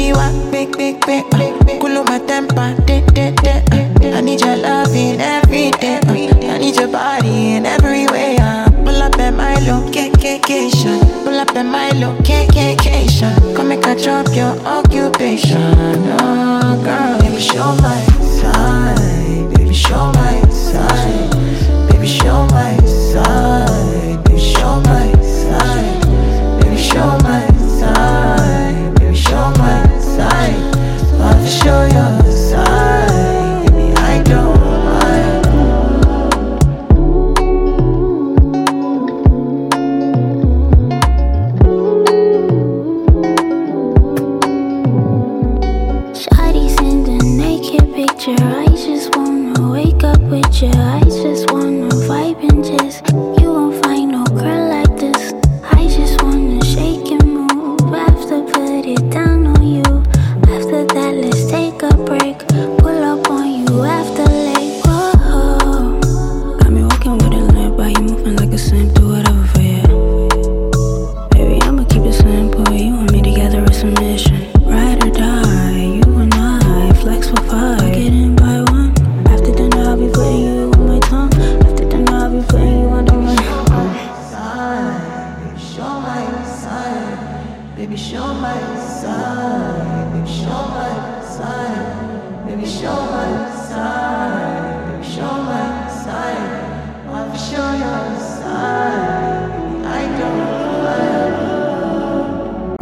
Giwa, big, cool my temper, I need your loving every day. I need your body in every way. Pull up at my location. Pull up at my location. Come make I drop your occupation. Oh girl, baby show my side. Baby show my side. Baby show my side. Baby show my side. Baby show my side. Baby show my side. I'll show your side. Baby I don't mind. Shawty send a naked picture. I just wanna wake up with you. I just wanna vibe and just. You won't find no girl like this. I just wanna shake and move. After put it down on you. After that, let's take a break. Pull up on you after late. Whoa. Got me walking with a limp, but you moving like a simp. Do whatever for you. Baby, I'ma keep it simple. You want me together with some mission. Ride or die, you and I, flex for five. Get in by one. After dinner, I'll be putting you on my tongue. After dinner, I'll be putting you under my Side, baby, show my side. Baby, show my side. Baby, show my side. Baby, show my side. Baby, show my side. I'll show your side.